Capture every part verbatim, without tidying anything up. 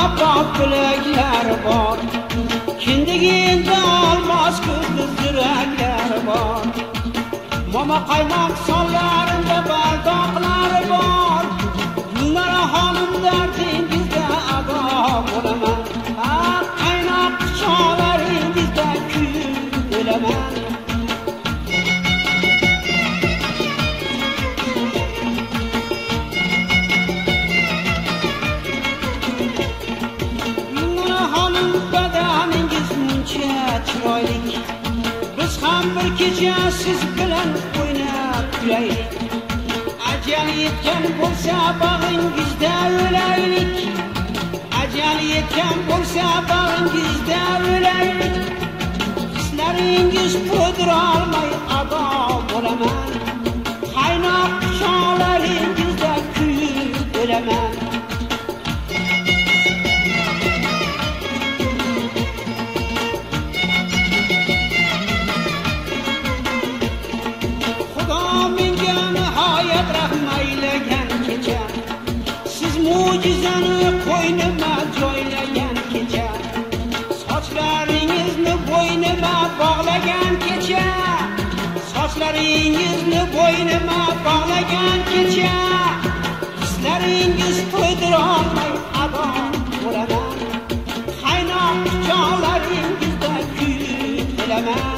pok bilaklar bor, kindigida olmos ko'zli yuraklar bor. Mama qaymoq sonlarida bardoqlar bor. Gulnora xonim dardingizda ado bo'laman. Ha, qaynoq quchoqlaringizda kuyib o'laman. Gulnora xonim badaningiz muncha chiroyli. Biz ham bir kecha siz bilan o'ynab kulaylik. Ajal yetgan bo'lsa bag'ingizda o'laylik. Ajal yetgan bo'lsa bag'ingizda o'laylik. Hislaringiz qo'dira olmay ado bo'laman. Qaynoq quchoqlaringizda kuyib o'laman. Mo'jizani qo'ynima joylagan kecha, sochlaringizni bo'ynima bog'lagan kecha, sochlaringizni bo'ynima bog'lagan kecha, hislaringiz to'ydira olmay ado bo'laman. Qaynoq quchoqlaringizda kuyib o'laman.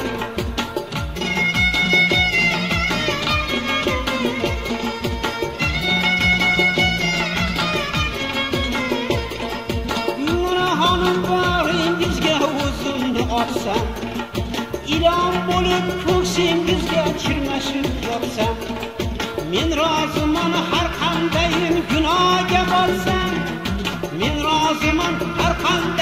Otsam, ilon bo'lib ko'ksingizga chirmashib yotsam, men roziman har qanday gunohga bo'lsam, men roziman har qanday